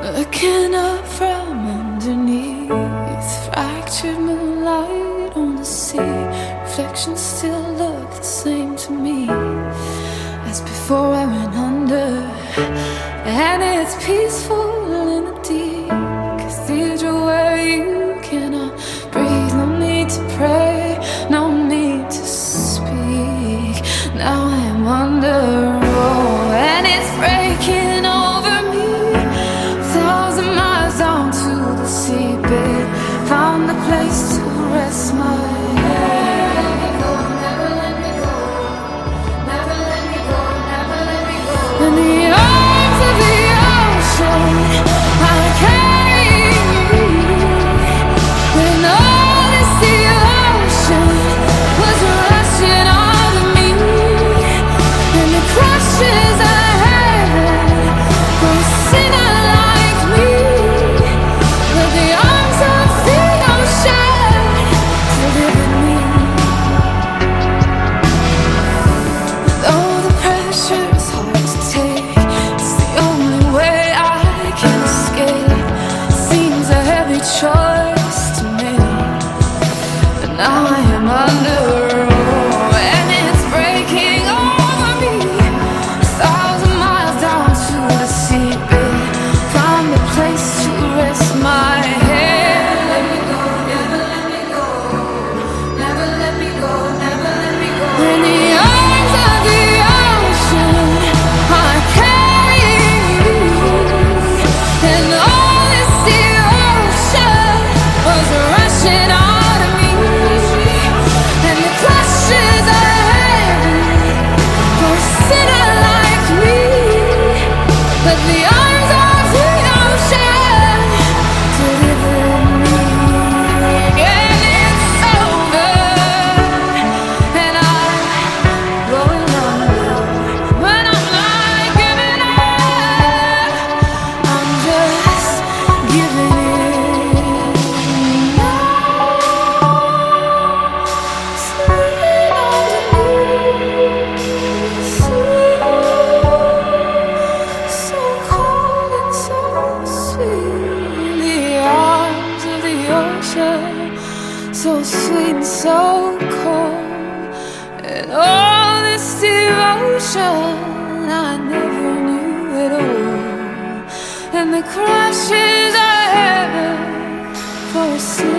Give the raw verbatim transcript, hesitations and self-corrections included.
Looking up from underneath, fractured moonlight on the sea. Reflections still look the same to me as before I went under. And it's peaceful in the deep cathedral where you cannot breathe. No need to pray, no need to speak. Now I am under, oh, and it's breaking over me. Thousand miles down to the seabed, found a place to rest my head. Never let me go, never let me go, never let me go, never let me go. In the arms of the ocean, I carry you. When all this sea ocean was rushing out of me, and the crushes I had for a sinner like me, but the arms of the ocean delivered me. Though the pressure is hard to take, it's the only way I can escape. Seems a heavy choice to make, but now I am under, oh, and it's breaking over me. A thousand miles down to the seabed, found a place to rest my head. Let me go, never let me go, never let me go, never let me go. In the arms of the ocean, I carry you, and all this sea ocean was rushing out of me, and the crushes I had for a sinner like me, but the arms of the ocean delivered me. And it's over, and I'm going under, but I'm not giving up. I'm just giving in now. Sleeping underneath the sea, so cold and so sweet. The arms of the ocean, so sweet and so cold, and all this devotion I never knew at all, and the crashes I had for a sinner